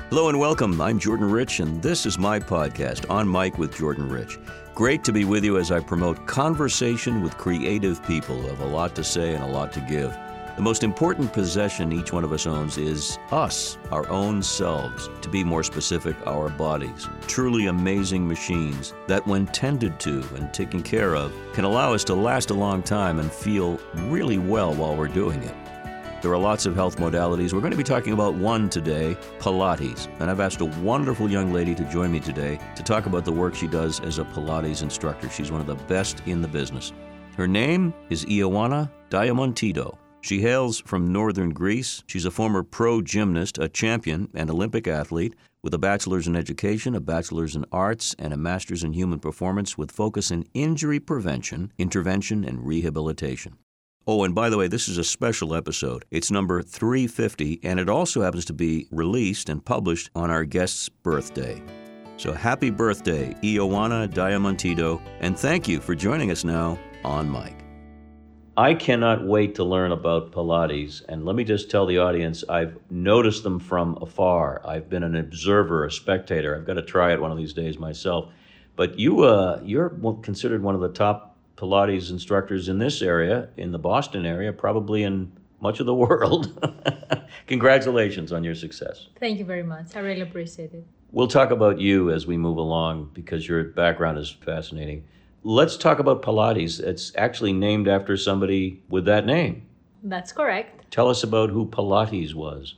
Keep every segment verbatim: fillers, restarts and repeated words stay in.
Hello and welcome. I'm Jordan Rich, and this is my podcast, On Mic with Jordan Rich. Great to be with you as I promote conversation with creative people who have a lot to say and a lot to give. The most important possession each one of us owns is us, our own selves. To be more specific, our bodies. Truly amazing machines that, when tended to and taken care of, can allow us to last a long time and feel really well while we're doing it. There are lots of health modalities. We're going to be talking about one today, Pilates. And I've asked a wonderful young lady to join me today to talk about the work she does as a Pilates instructor. She's one of the best in the business. Her name is Ioana Diamantido. She hails from northern Greece. She's a former pro gymnast, a champion, and Olympic athlete with a bachelor's in education, a bachelor's in arts, and a master's in human performance with focus in injury prevention, intervention, and rehabilitation. Oh, and by the way, this is a special episode. It's number three fifty, and it also happens to be released and published on our guest's birthday. So happy birthday, Ioana Diamantido, and thank you for joining us now on Mic. I cannot wait to learn about Pilates, and let me just tell the audience, I've noticed them from afar. I've been an observer, a spectator. I've got to try it one of these days myself. But you, uh, you're considered one of the top Pilates instructors in this area, in the Boston area, probably in much of the world. Congratulations on your success. Thank you very much. I really appreciate it. We'll talk about you as we move along because your background is fascinating. Let's talk about Pilates. It's actually named after somebody with that name. That's correct. Tell us about who Pilates was.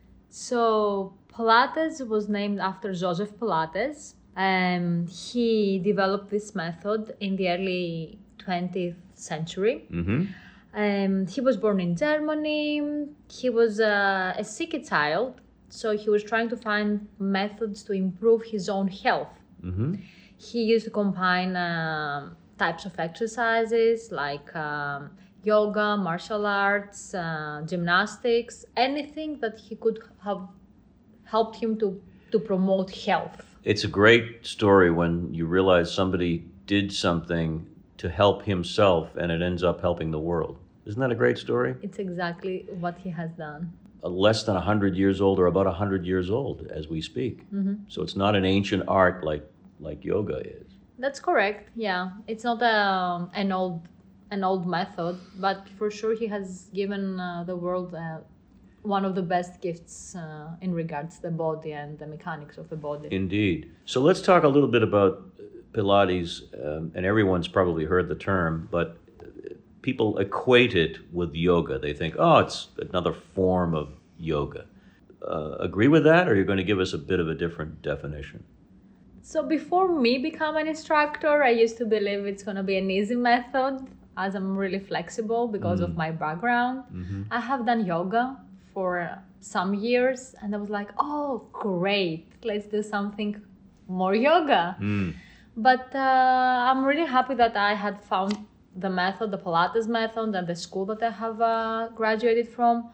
So Pilates was named after Joseph Pilates. Um, he developed this method in the early twentieth century. Mm-hmm. Um, he was born in Germany. He was uh, a sick child, so he was trying to find methods to improve his own health. Mm-hmm. He used to combine uh, types of exercises like um, yoga, martial arts, uh, gymnastics, anything that he could have helped him to, to promote health. It's a great story when you realize somebody did something to help himself and it ends up helping the world. Isn't that a great story? It's exactly what he has done. Uh, less than one hundred years old or about one hundred years old as we speak. Mm-hmm. So it's not an ancient art like like yoga is. That's correct. Yeah, it's not a, an old an old method, but for sure he has given uh, the world uh, one of the best gifts uh, in regards to the body and the mechanics of the body. Indeed. So let's talk a little bit about Pilates, um, and everyone's probably heard the term, but people equate it with yoga. They think, oh, it's another form of yoga. Uh, agree with that, or are you going to give us a bit of a different definition? So before me become an instructor, I used to believe it's going to be an easy method as I'm really flexible because mm. of my background. Mm-hmm. I have done yoga for some years and I was like, oh, great, let's do something more yoga. Mm. But uh, I'm really happy that I had found the method, the Pilates method, and the school that I have uh, graduated from.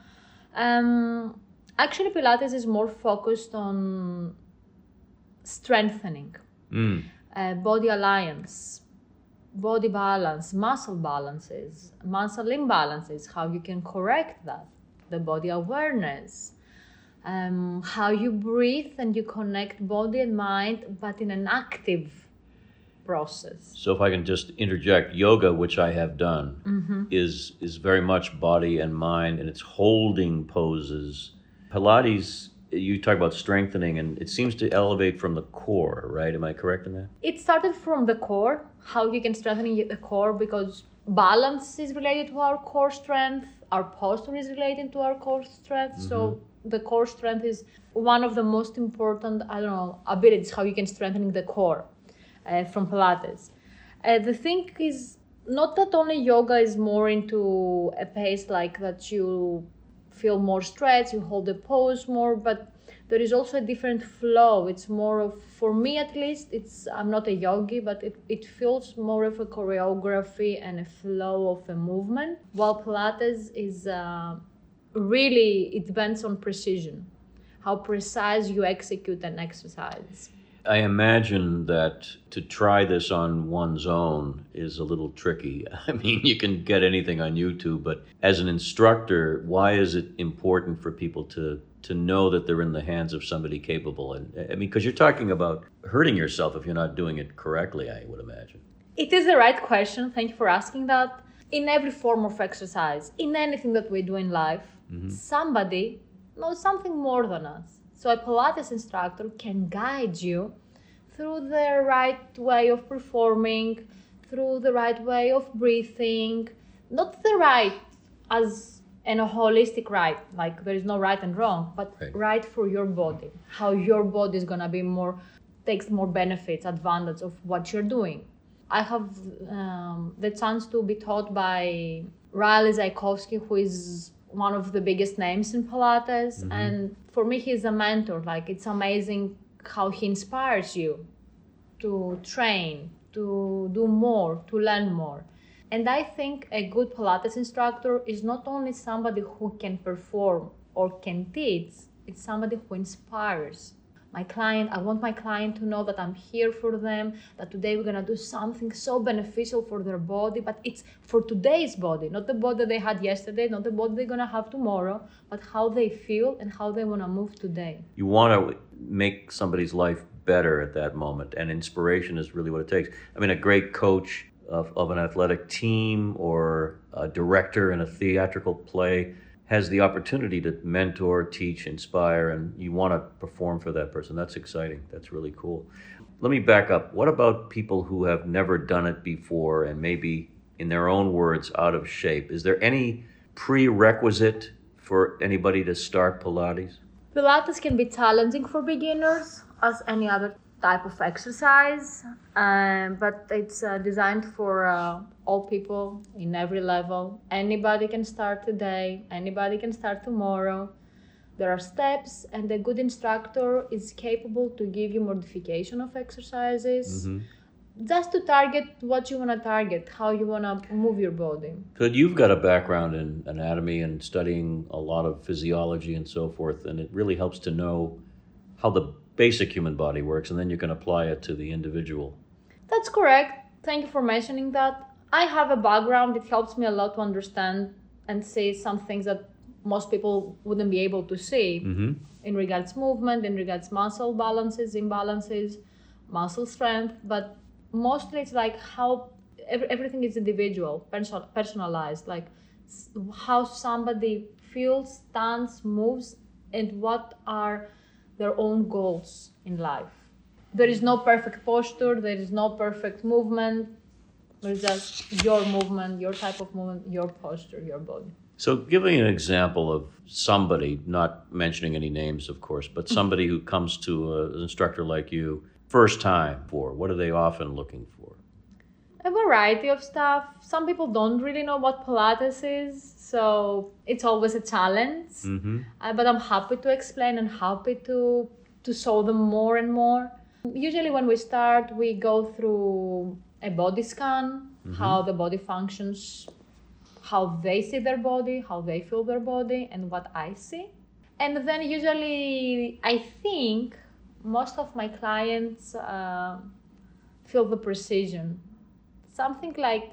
Um, actually, Pilates is more focused on strengthening, mm. uh, body alliance, body balance, muscle balances, muscle imbalances, how you can correct that, the body awareness, um, how you breathe and you connect body and mind, but in an active process. So if I can just interject, yoga, which I have done, mm-hmm. is is very much body and mind, and it's holding poses. Pilates, you talk about strengthening, and it seems to elevate from the core, right? Am I correct in that? It started from the core, how you can strengthen the core, because balance is related to our core strength, our posture is related to our core strength. Mm-hmm. So the core strength is one of the most important, I don't know, abilities, how you can strengthen the core uh, from Pilates. Uh, the thing is not that only yoga is more into a pace like that you feel more stretch, you hold the pose more, but there is also a different flow. It's more of, for me at least, it's I'm not a yogi, but it, it feels more of a choreography and a flow of a movement, while Pilates is uh, really, it depends on precision, how precise you execute an exercise. I imagine that to try this on one's own is a little tricky. I mean, you can get anything on YouTube, but as an instructor, why is it important for people to to know that they're in the hands of somebody capable? And I mean, because you're talking about hurting yourself if you're not doing it correctly, I would imagine. It is the right question. Thank you for asking that. In every form of exercise, in anything that we do in life, mm-hmm. somebody knows something more than us. So a Pilates instructor can guide you through the right way of performing, through the right way of breathing, not the right as in a holistic right, like there is no right and wrong, but right, right for your body, how your body is gonna be more, takes more benefits, advantage of what you're doing. I have um, the chance to be taught by Riley Zajkowski, who is one of the biggest names in Pilates. Mm-hmm. And for me, he's a mentor. Like, it's amazing how he inspires you to train, to do more, to learn more. And I think a good Pilates instructor is not only somebody who can perform or can teach, it's somebody who inspires. My client, I want my client to know that I'm here for them, that today we're gonna do something so beneficial for their body, but it's for today's body, not the body they had yesterday, not the body they're gonna have tomorrow, but how they feel and how they wanna move today. You wanna make somebody's life better at that moment, and inspiration is really what it takes. I mean, a great coach of, of an athletic team or a director in a theatrical play has the opportunity to mentor, teach, inspire, and you want to perform for that person. That's exciting. That's really cool. Let me back up. What about people who have never done it before and maybe, in their own words, out of shape? Is there any prerequisite for anybody to start Pilates? Pilates can be challenging for beginners, as any other type of exercise, um, but it's uh, designed for uh, all people in every level. Anybody can start today, anybody can start tomorrow. There are steps, and a good instructor is capable to give you modification of exercises, mm-hmm. just to target what you want to target, how you want to move your body. So you've got a background in anatomy and studying a lot of physiology and so forth, and it really helps to know how the basic human body works, and then you can apply it to the individual. That's correct. Thank you for mentioning that. I have a background. It helps me a lot to understand and see some things that most people wouldn't be able to see, mm-hmm. in regards movement, in regards muscle balances, imbalances, muscle strength. But mostly it's like how every, everything is individual, person, personalized, like how somebody feels, stands, moves, and what are their own goals in life. There is no perfect posture, there is no perfect movement. There's just your movement, your type of movement, your posture, your body. So give me an example of somebody, not mentioning any names, of course, but somebody who comes to a, an instructor like you first time for, what are they often looking for? A variety of stuff. Some people don't really know what Pilates is, so it's always a challenge. Mm-hmm. Uh, but I'm happy to explain and happy to to show them more and more. Usually when we start, we go through a body scan, mm-hmm. how the body functions, how they see their body, how they feel their body, and what I see. And then usually, I think most of my clients uh, feel the precision. Something like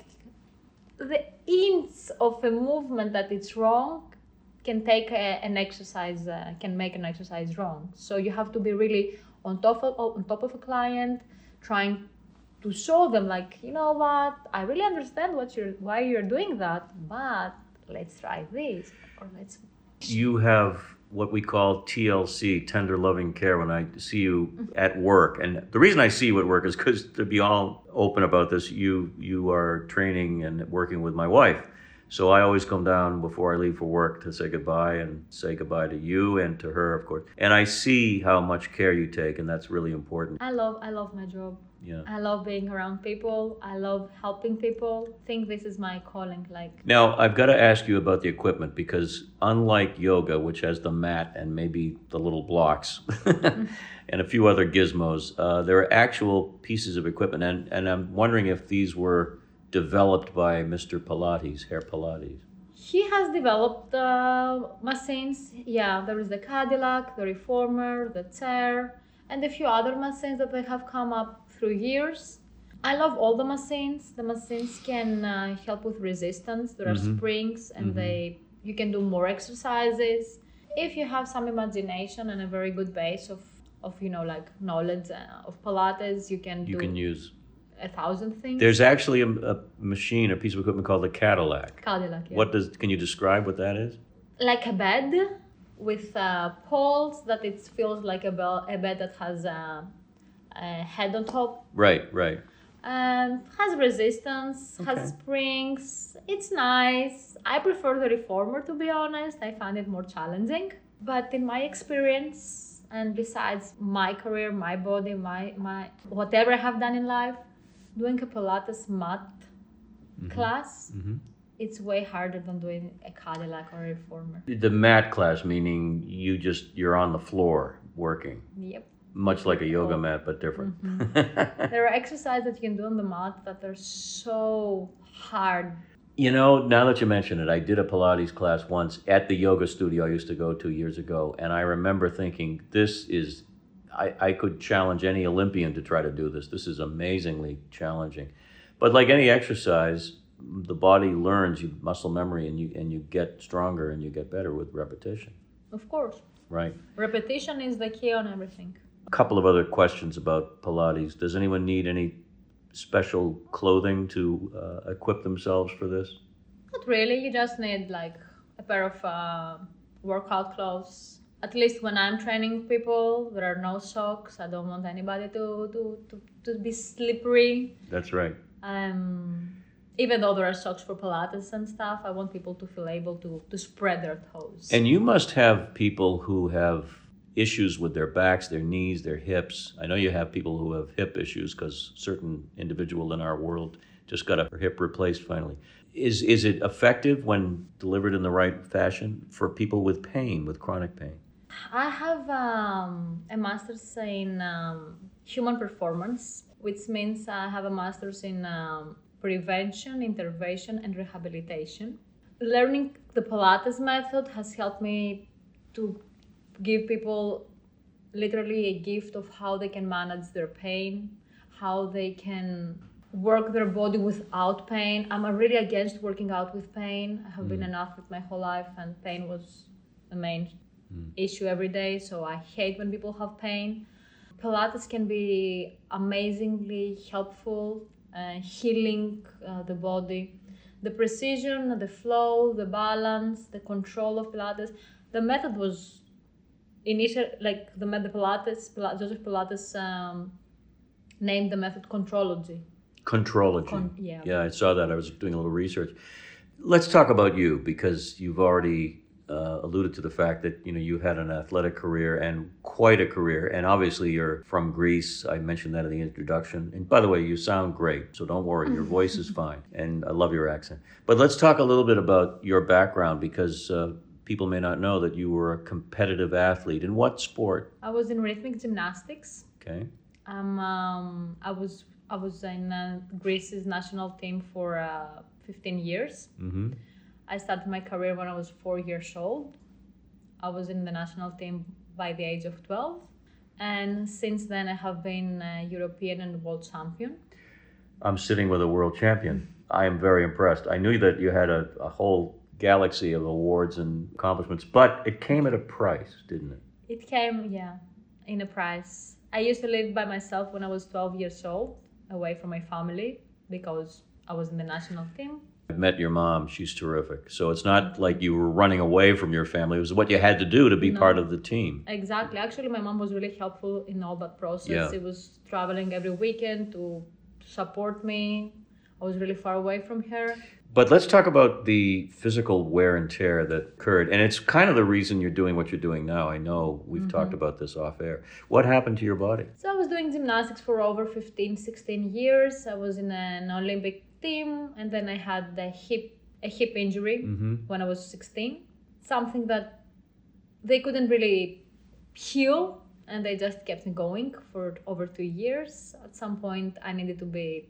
the inch of a movement that it's wrong can take a, an exercise, uh, can make an exercise wrong. So you have to be really on top of on top of a client, trying to show them, like, you know what, I really understand what you're why you're doing that, but let's try this, or let's. You have what we call T L C, tender loving care, when I see you at work. And the reason I see you at work is because, to be all open about this, you you are training and working with my wife. So I always come down before I leave for work to say goodbye, and say goodbye to you and to her, of course. And I see how much care you take, and that's really important. I love I love my job. Yeah. I love being around people. I love helping people. I think this is my calling. Like. Now, I've got to ask you about the equipment, because unlike yoga, which has the mat and maybe the little blocks and a few other gizmos, uh, there are actual pieces of equipment. And, and I'm wondering if these were developed by Mister Pilates, Herr Pilates. He has developed uh, machines. Yeah, there is the Cadillac, the Reformer, the chair. and a few other machines that I have come up through years. I love all the machines. The machines can uh, help with resistance. There are Mm-hmm. springs, and Mm-hmm. they you can do more exercises. If you have some imagination and a very good base of, of you know, like knowledge uh, of Pilates, you can You do can use. a thousand things. There's actually a, a machine, a piece of equipment called the Cadillac. Cadillac, yeah. What does? Can you describe what that is? Like a bed with uh, poles that it feels like a, bel- a bed that has a, a head on top. Right, right. Um, has resistance, Okay. has springs. It's nice. I prefer the reformer, to be honest. I find it more challenging. But in my experience, and besides my career, my body, my my whatever I have done in life, doing a Pilates mat Mm-hmm. class, Mm-hmm. it's way harder than doing a Cadillac or a reformer. The mat class, meaning you just you're on the floor working, Yep. much like a yoga Oh. mat, but different. There are exercises that you can do on the mat that are so hard. You know, now that you mention it, I did a Pilates class once at the yoga studio I used to go to years ago, and I remember thinking, this is, I, I could challenge any Olympian to try to do this. This is amazingly challenging. But like any exercise, the body learns, you muscle memory, and you and you get stronger and you get better with repetition, Of course. right? Repetition is the key on everything. A couple of other questions about Pilates. Does anyone need any special clothing to uh, equip themselves for this? Not really. You just need like a pair of uh, workout clothes. At least when I'm training people, there are no socks. I don't want anybody to to, to, to be slippery. That's right. Um, even though there are socks for Pilates and stuff, I want people to feel able to, to spread their toes. And you must have people who have issues with their backs, their knees, their hips. I know you have people who have hip issues because certain individual in our world just got a hip replaced finally. Is is it effective when delivered in the right fashion for people with pain, with chronic pain? I have um, a master's in um, human performance, which means I have a master's in um, prevention, intervention, and rehabilitation. Learning the Pilates method has helped me to give people literally a gift of how they can manage their pain, how they can work their body without pain. I'm really against working out with pain. I have mm. been an athlete my whole life, and pain was the main mm. issue every day, so I hate when people have pain. Pilates can be amazingly helpful, uh, healing uh, the body. The precision, the flow, the balance, the control of Pilates. The method was initial, like the method Pilates, Pilates Joseph Pilates um, named the method Contrology. Contrology. Con- yeah. Yeah, I saw that. I was doing a little research. Let's talk about you, because you've already uh, alluded to the fact that you know you had an athletic career and quite a career, and obviously you're from Greece. I mentioned that in the introduction. And by the way, you sound great, so don't worry. Your voice is fine, and I love your accent. But let's talk a little bit about your background, because uh, people may not know that you were a competitive athlete. In what sport? I was in rhythmic gymnastics. Okay. Um, um I was I was in uh, Greece's national team for uh, fifteen years. Mm-hmm. I started my career when I was four years old. I was in the national team by the age of twelve. And since then I have been a European and world champion. I'm sitting with a world champion. I am very impressed. I knew that you had a, a whole galaxy of awards and accomplishments, but it came at a price, didn't it? It came, yeah, in a price. I used to live by myself when I was twelve years old, away from my family, because I was in the national team. I've met your mom. She's terrific. So it's not like you were running away from your family. It was what you had to do to be No. part of the team. Exactly. Actually, my mom was really helpful in all that process. Yeah. She was traveling every weekend to support me. I was really far away from her. But let's talk about the physical wear and tear that occurred. And it's kind of the reason you're doing what you're doing now. I know we've mm-hmm. talked about this off air. What happened to your body? So I was doing gymnastics for over fifteen, sixteen years. I was in an Olympic team, and then I had a hip, a hip injury mm-hmm. when I was sixteen. Something that they couldn't really heal, and they just kept me going for over two years. At some point, I needed to be,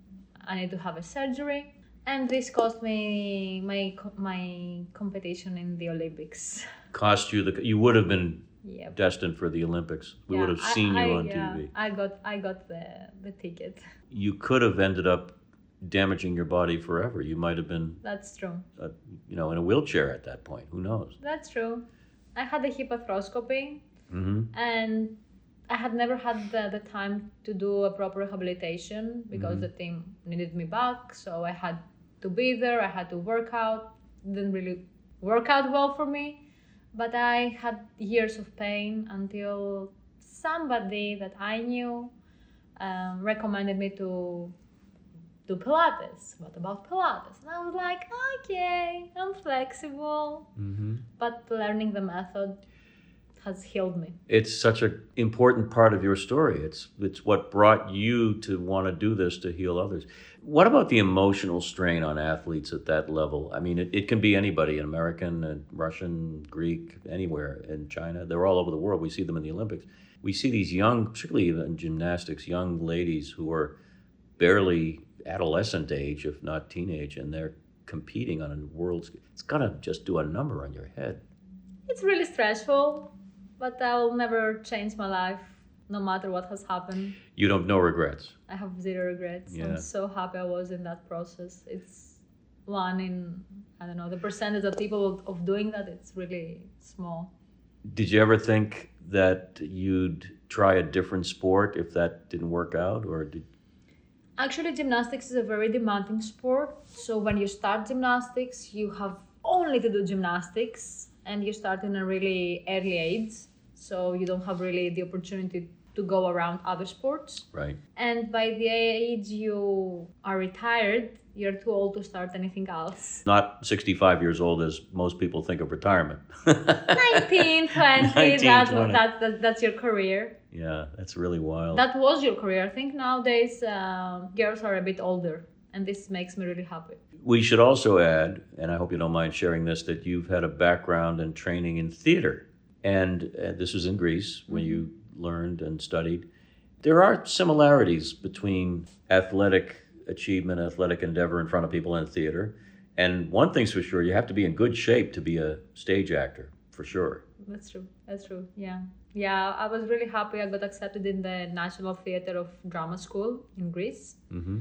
I needed to have a surgery. And this cost me my my competition in the Olympics. Cost you the? You would have been Yep. destined for the Olympics. We Yeah, would have I- seen you I- on yeah, T V. I got I got the the ticket. You could have ended up damaging your body forever. You might have been, That's true. uh, you know, in a wheelchair at that point. Who knows? That's true. I had a hip arthroscopy, Mm-hmm. and I had never had the, the time to do a proper rehabilitation because Mhm. the team needed me back. So I had to be there. I had to work out. Didn't really work out well for me, but I had years of pain until somebody that I knew um, recommended me to do Pilates. What about Pilates? And I was like, okay, I'm flexible. Mm-hmm. But learning the method has healed me. It's such an important part of your story. It's it's what brought you to want to do this to heal others. What about the emotional strain on athletes at that level? I mean, it, it can be anybody, an American, a Russian, Greek, anywhere in China. They're all over the world. We see them in the Olympics. We see these young, particularly in gymnastics, young ladies who are barely adolescent age, if not teenage, and they're competing on a world scale. It's got to just do a number on your head. It's really stressful, but I will never change my life, no matter what has happened. You don't have no regrets. I have zero regrets. Yeah. I'm so happy I was in that process. It's one in, I don't know, the percentage of people of doing that, it's really small. Did you ever think that you'd try a different sport if that didn't work out, or did? Actually, gymnastics is a very demanding sport. So when you start gymnastics, you have only to do gymnastics, and you start in a really early age. So you don't have really the opportunity to go around other sports. Right. And by the age you are retired, you're too old to start anything else. Not sixty-five years old as most people think of retirement. nineteen, twenty, nineteen, that, twenty. That, that, that's your career. Yeah, that's really wild. That was your career. I think nowadays um, girls are a bit older, and this makes me really happy. We should also add, and I hope you don't mind sharing this, that you've had a background and training in theater. And uh, this was in Greece when you learned and studied. There are similarities between athletic achievement, athletic endeavor in front of people in theater. And one thing's for sure, you have to be in good shape to be a stage actor, for sure. That's true. That's true. Yeah. Yeah, I was really happy I got accepted in the National Theatre of Drama School in Greece. Mm-hmm.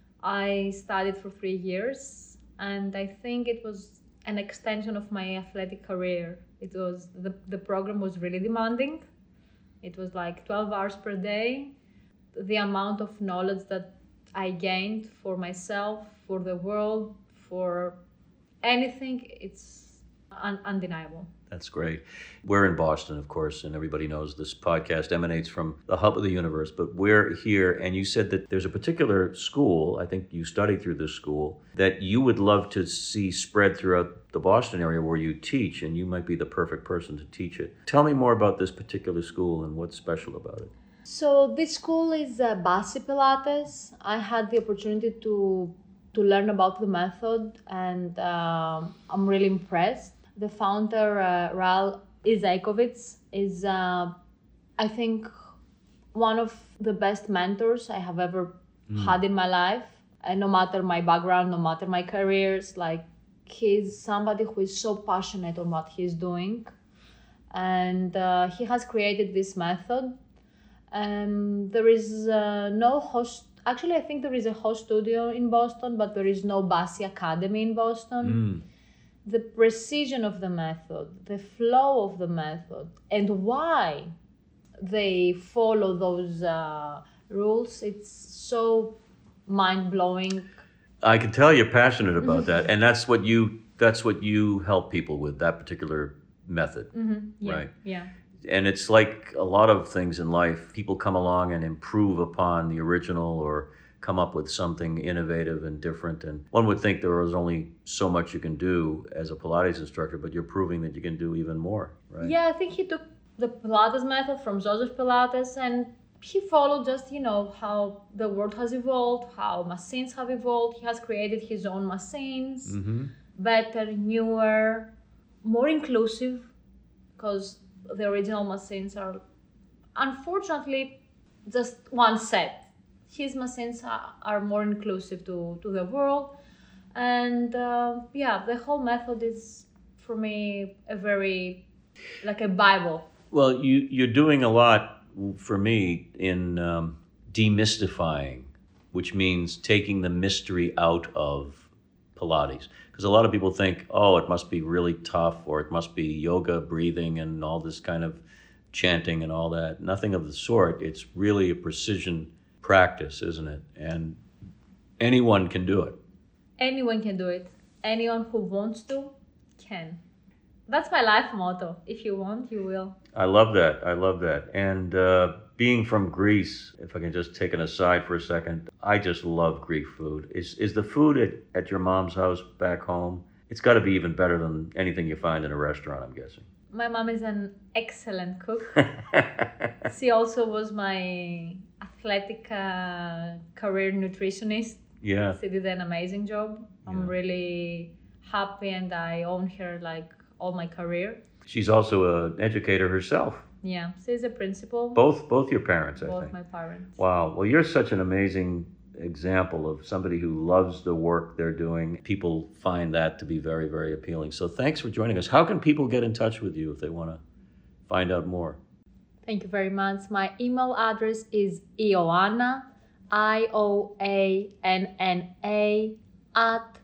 I studied for three years, and I think it was an extension of my athletic career. It was the, the program was really demanding. It was like twelve hours per day. The amount of knowledge that I gained for myself, for the world, for anything, it's un- undeniable. That's great. We're in Boston, of course, and everybody knows this podcast emanates from the hub of the universe, but we're here, and you said that there's a particular school, I think you studied through this school, that you would love to see spread throughout the Boston area where you teach, and you might be the perfect person to teach it. Tell me more about this particular school and what's special about it. So this school is uh, Basi Pilates. I had the opportunity to to learn about the method, and um, I'm really impressed. The founder, uh, Ral Izaikovits, is, uh, I think, one of the best mentors I have ever mm. had in my life. And no matter my background, no matter my careers, like, he's somebody who is so passionate on what he's doing. And uh, he has created this method. Um, there is uh, no host. Actually, I think there is a host studio in Boston, but there is no Basi Academy in Boston. Mm. The precision of the method, the flow of the method, and why they follow those uh, rules, it's so mind-blowing. I can tell you're passionate about that, and that's what you that's what you help people with, that particular method, mm-hmm. yeah. right? Yeah. And it's like a lot of things in life, people come along and improve upon the original or come up with something innovative and different. And one would think there was only so much you can do as a Pilates instructor, but you're proving that you can do even more, right? Yeah, I think he took the Pilates method from Joseph Pilates, and he followed just, you know, how the world has evolved, how machines have evolved. He has created his own machines, mm-hmm. better, newer, more inclusive, because the original machines are, unfortunately, just one set. His machines are, are more inclusive to, to the world. And uh, yeah, the whole method is, for me, a very, like a Bible Well, you, you're doing a lot for me in um, demystifying, which means taking the mystery out of Pilates. Because a lot of people think, oh, it must be really tough, or it must be yoga, breathing, and all this kind of chanting and all that. Nothing of the sort. It's really a precision practice, isn't it? And anyone can do it. Anyone can do it. Anyone who wants to can. That's my life motto. If you want, you will. I love that. I love that. And uh, being from Greece, if I can just take an aside for a second, I just love Greek food. Is is the food at, at your mom's house back home, it's got to be even better than anything you find in a restaurant, I'm guessing. My mom is an excellent cook. She also was my athletic uh, career nutritionist. Yeah. She did an amazing job. I'm Yeah. really happy, and I own her like all my career. She's also an educator herself. Yeah, she's a principal. Both both your parents, I Both think. my parents. Wow. Well, you're such an amazing example of somebody who loves the work they're doing. People find that to be very, very appealing. So thanks for joining us. How can people get in touch with you if they want to find out more? Thank you very much. My email address is Ioanna, I O A N N A, at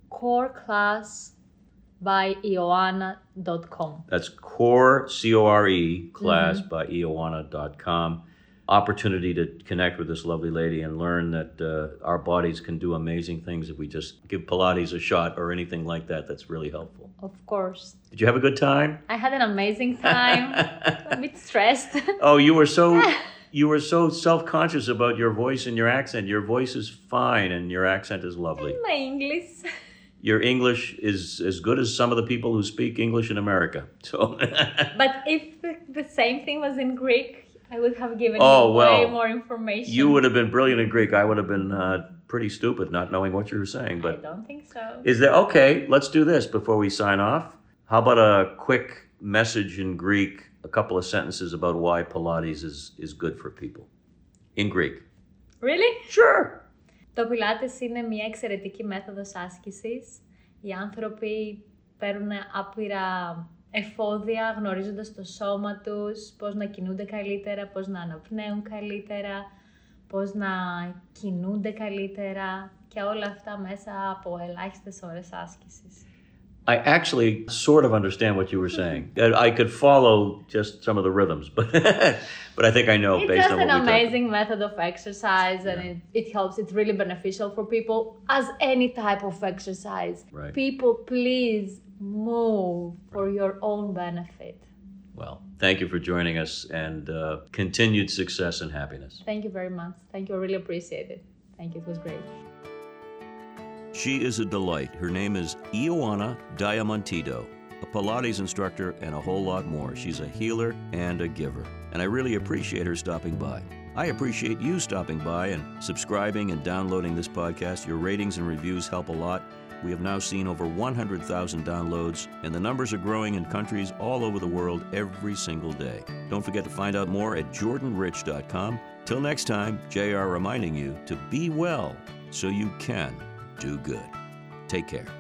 coreclass by ioanna dot com. That's core, C O R E, class mm-hmm. by ioanna dot com. Opportunity to connect with this lovely lady and learn that uh, our bodies can do amazing things if we just give Pilates a shot or anything like that. That's really helpful. Of course. Did you have a good time? I had an amazing time. A bit stressed. Oh, you were so you were so self-conscious about your voice and your accent. Your voice is fine and your accent is lovely. And my English. Your English is as good as some of the people who speak English in America. So. But if the, the same thing was in Greek, I would have given oh, you well, way more information. You would have been brilliant in Greek. I would have been uh, pretty stupid not knowing what you were saying. But I don't think so. Is there, okay, let's do this before we sign off. How about a quick message in Greek, a couple of sentences about why Pilates is, is good for people in Greek? Really? Sure. Το Pilates είναι μια εξαιρετική μέθοδος άσκησης. Οι άνθρωποι παίρνουν άπειρα εφόδια γνωρίζοντας το σώμα τους, πώς να κινούνται καλύτερα, πώς να αναπνέουν καλύτερα, πώς να κινούνται καλύτερα και όλα αυτά μέσα από ελάχιστες ώρες άσκησης. I actually sort of understand what you were saying. I could follow just some of the rhythms, but but I think I know it's based on what we It's just an amazing talked. method of exercise, and yeah. it, it helps. It's really beneficial for people, as any type of exercise. Right. People, please move for your own benefit. Well, thank you for joining us, and uh, continued success and happiness. Thank you very much. Thank you. I really appreciate it. Thank you. It was great. She is a delight. Her name is Ioanna Diamantidou, a Pilates instructor and a whole lot more. She's a healer and a giver, and I really appreciate her stopping by. I appreciate you stopping by and subscribing and downloading this podcast. Your ratings and reviews help a lot. We have now seen over one hundred thousand downloads, and the numbers are growing in countries all over the world every single day. Don't forget to find out more at jordan rich dot com. Till next time, J R reminding you to be well so you can do good. Take care.